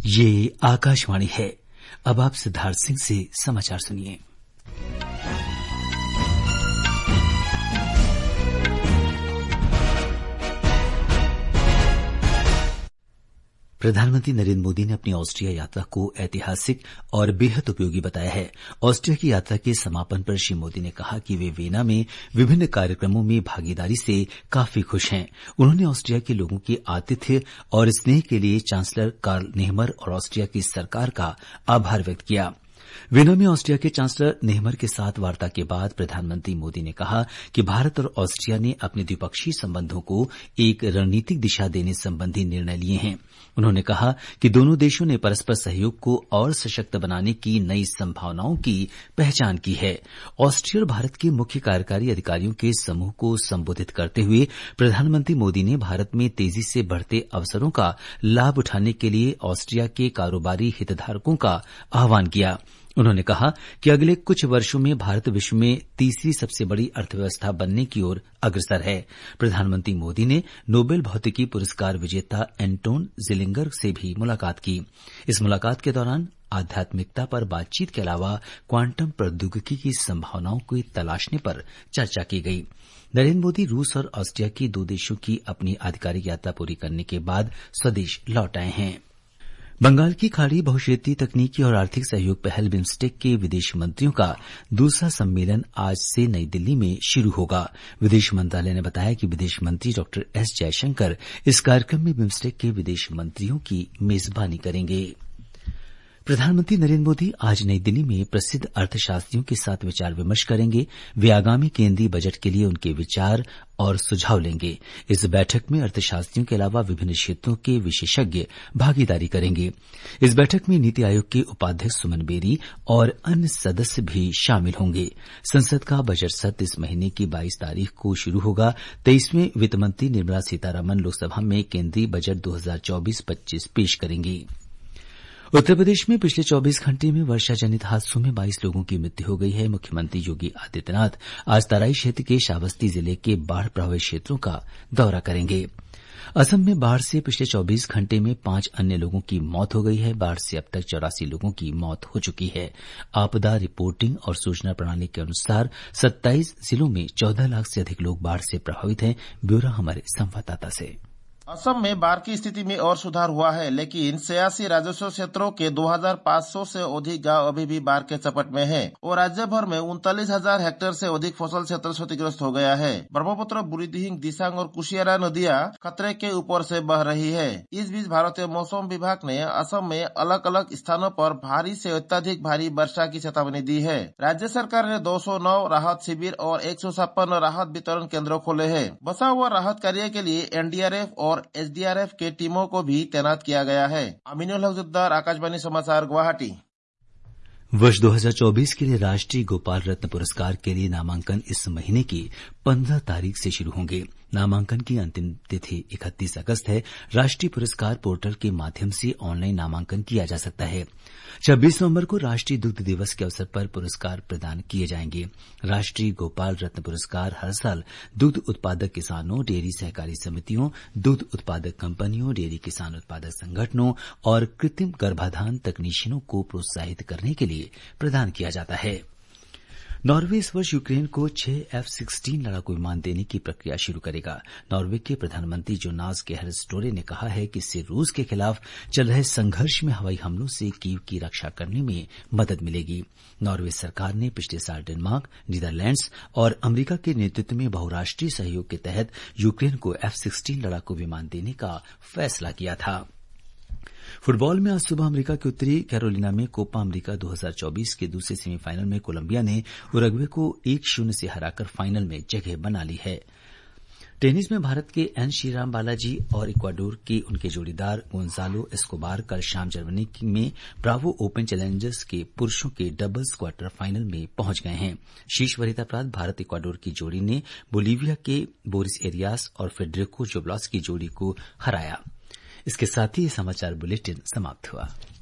ये आकाशवाणी है। अब आप सिद्धार्थ सिंह से समाचार सुनिए। प्रधानमंत्री नरेंद्र मोदी ने अपनी ऑस्ट्रिया यात्रा को ऐतिहासिक और बेहद उपयोगी बताया है। ऑस्ट्रिया की यात्रा के समापन पर श्री मोदी ने कहा कि वे वियना में विभिन्न कार्यक्रमों में भागीदारी से काफी खुश हैं। उन्होंने ऑस्ट्रिया के लोगों के आतिथ्य और स्नेह के लिए चांसलर कार्ल नेहमर और ऑस्ट्रिया की सरकार का आभार व्यक्त किया। वियना में ऑस्ट्रिया के चांसलर नेहमर के साथ वार्ता के बाद प्रधानमंत्री मोदी ने कहा कि भारत और ऑस्ट्रिया ने अपने द्विपक्षीय संबंधों को एक रणनीतिक दिशा देने संबंधी निर्णय लिए हैं। उन्होंने कहा कि दोनों देशों ने परस्पर सहयोग को और सशक्त बनाने की नई संभावनाओं की पहचान की है। ऑस्ट्रिया और भारत के मुख्य कार्यकारी अधिकारियों के समूह को संबोधित करते हुए प्रधानमंत्री मोदी ने भारत में तेजी से बढ़ते अवसरों का लाभ उठाने के लिए ऑस्ट्रिया के कारोबारी हितधारकों का आह्वान किया। उन्होंने कहा कि अगले कुछ वर्षों में भारत विश्व में तीसरी सबसे बड़ी अर्थव्यवस्था बनने की ओर अग्रसर है। प्रधानमंत्री मोदी ने नोबेल भौतिकी पुरस्कार विजेता एंटोन जिलिंगर से भी मुलाकात की। इस मुलाकात के दौरान आध्यात्मिकता पर बातचीत के अलावा क्वांटम प्रौद्योगिकी की संभावनाओं को तलाशने पर चर्चा की गई। नरेंद्र मोदी रूस और ऑस्ट्रिया की दो देशों की अपनी आधिकारिक यात्रा पूरी करने के बाद स्वदेश लौट आए हैं। बंगाल की खाड़ी बहुक्षेत्रीय तकनीकी और आर्थिक सहयोग पहल बिम्स्टेक के विदेश मंत्रियों का दूसरा सम्मेलन आज से नई दिल्ली में शुरू होगा। विदेश मंत्रालय ने बताया कि विदेश मंत्री डॉ एस जयशंकर इस कार्यक्रम में बिम्स्टेक के विदेश मंत्रियों की मेजबानी करेंगे। प्रधानमंत्री नरेंद्र मोदी आज नई दिल्ली में प्रसिद्ध अर्थशास्त्रियों के साथ विचार विमर्श करेंगे। वे आगामी केंद्रीय बजट के लिए उनके विचार और सुझाव लेंगे। इस बैठक में अर्थशास्त्रियों के अलावा विभिन्न क्षेत्रों के विशेषज्ञ भागीदारी करेंगे। इस बैठक में नीति आयोग के उपाध्यक्ष सुमन बेरी और अन्य सदस्य भी शामिल होंगे। संसद का बजट सत्र इस महीने की 22 तारीख को शुरू होगा। 23वें वित्त मंत्री निर्मला सीतारमण लोकसभा में केंद्रीय बजट 2024-25 पेश करेंगी। उत्तर प्रदेश में पिछले 24 घंटे में वर्षा जनित हादसों में 22 लोगों की मृत्यु हो गई है। मुख्यमंत्री योगी आदित्यनाथ आज तराई क्षेत्र के श्रावस्ती जिले के बाढ़ प्रभावित क्षेत्रों का दौरा करेंगे। असम में बाढ़ से पिछले 24 घंटे में 5 अन्य लोगों की मौत हो गई है। बाढ़ से अब तक 84 लोगों की मौत हो चुकी है। आपदा रिपोर्टिंग और सूचना प्रणाली के अनुसार 27 जिलों में 14 लाख से अधिक लोग बाढ़ से प्रभावित हैं। ब्यौरा हमारे संवाददाता से। असम में बाढ़ की स्थिति में और सुधार हुआ है, लेकिन 86 राजस्व क्षेत्रों के 2500 से अधिक गांव अभी भी बाढ़ के चपेट में है और राज्य भर में 39,000 हेक्टेयर से अधिक फसल क्षेत्र क्षतिग्रस्त हो गया है। ब्रह्मपुत्र, बुढ़ीदिहिंग, दिसांग और कुशियारा नदियां खतरे के ऊपर से बह रही है। इस बीच भारतीय मौसम विभाग ने असम में अलग अलग स्थानों पर भारी से अत्यधिक भारी वर्षा की चेतावनी दी है। राज्य सरकार ने 209 राहत शिविर और 156 राहत वितरण केंद्र खोले हैं। बचाव व राहत कार्य के लिए एनडीआरएफ और एसडीआरएफ के टीमों को भी तैनात किया गया है। अमीनुल हक जुद्दार, आकाशवाणी समाचार, गुवाहाटी। वर्ष 2024 के लिए राष्ट्रीय गोपाल रत्न पुरस्कार के लिए नामांकन इस महीने की 15 तारीख से शुरू होंगे। नामांकन की अंतिम तिथि 31 अगस्त है। राष्ट्रीय पुरस्कार पोर्टल के माध्यम से ऑनलाइन नामांकन किया जा सकता है। 26 नवंबर को राष्ट्रीय दुग्ध दिवस के अवसर पर पुरस्कार प्रदान किए जाएंगे। राष्ट्रीय गोपाल रत्न पुरस्कार हर साल दुग्ध उत्पादक किसानों, डेयरी सहकारी समितियों, दुग्ध उत्पादक कंपनियों, डेयरी किसान उत्पादक संगठनों और कृत्रिम गर्भाधान तकनीशियनों को प्रोत्साहित करने के लिए प्रदान किया जाता है। नॉर्वे इस वर्ष यूक्रेन को 6 F-16 लड़ाकू विमान देने की प्रक्रिया शुरू करेगा। नॉर्वे के प्रधानमंत्री जोनास गेहर स्टोरे ने कहा है कि इससे रूस के खिलाफ चल रहे संघर्ष में हवाई हमलों से कीव की रक्षा करने में मदद मिलेगी। नॉर्वे सरकार ने पिछले साल डेनमार्क, नीदरलैंड्स और अमेरिका के नेतृत्व में बहुराष्ट्रीय सहयोग के तहत यूक्रेन को F-16 लड़ाकू विमान देने का फैसला किया था। फुटबॉल में आज सुबह अमेरिका के उत्तरी कैरोलिना में कोपा अमेरिका 2024 के दूसरे सेमीफाइनल में कोलंबिया ने उरुग्वे को 1-0 से हराकर फाइनल में जगह बना ली है। टेनिस में भारत के एन श्रीराम बालाजी और इक्वाडोर के उनके जोड़ीदार गोंजालो एस्कोबार कल शाम जर्मनी में ब्रावो ओपन चैलेंजर्स के पुरुषों के डबल्स क्वार्टर फाइनल में पहुंच गए हैं। शीर्ष वरीयता प्राप्त भारत इक्वाडोर की जोड़ी ने बोलीविया के बोरिस एरियास और फेडरिको जोब्लॉस की जोड़ी को हराया। इसके साथ ही समाचार बुलेटिन समाप्त हुआ।